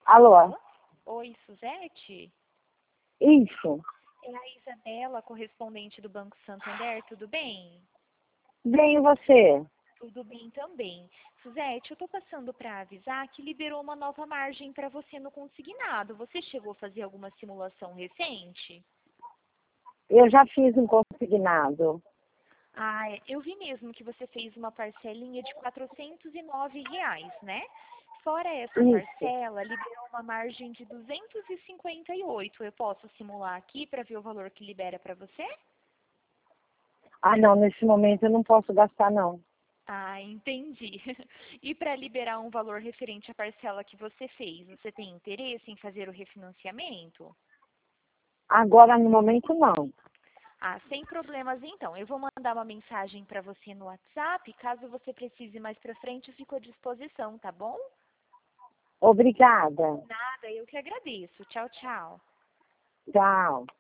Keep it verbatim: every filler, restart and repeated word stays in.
Alô? Oi, Suzete? Isso. É a Isabela, correspondente do Banco Santander, tudo bem? Bem, e você? Tudo bem também. Suzete, eu estou passando para avisar que liberou uma nova margem para você no consignado. Você chegou a fazer alguma simulação recente? Eu já fiz um consignado. Ah, é, eu vi mesmo que você fez uma parcelinha de quatrocentos e nove reais, né? Fora essa Isso. parcela, liberou uma margem de duzentos e cinquenta e oito. Eu posso simular aqui para ver o valor que libera para você? Ah, não, nesse momento eu não posso gastar, não. Ah, entendi. E para liberar um valor referente à parcela que você fez, você tem interesse em fazer o refinanciamento? Agora, no momento, não. Ah, sem problemas então. Eu vou mandar uma mensagem para você no WhatsApp. Caso você precise mais para frente, eu fico à disposição, tá bom? Obrigada. Nada, eu que agradeço. Tchau, tchau. Tchau.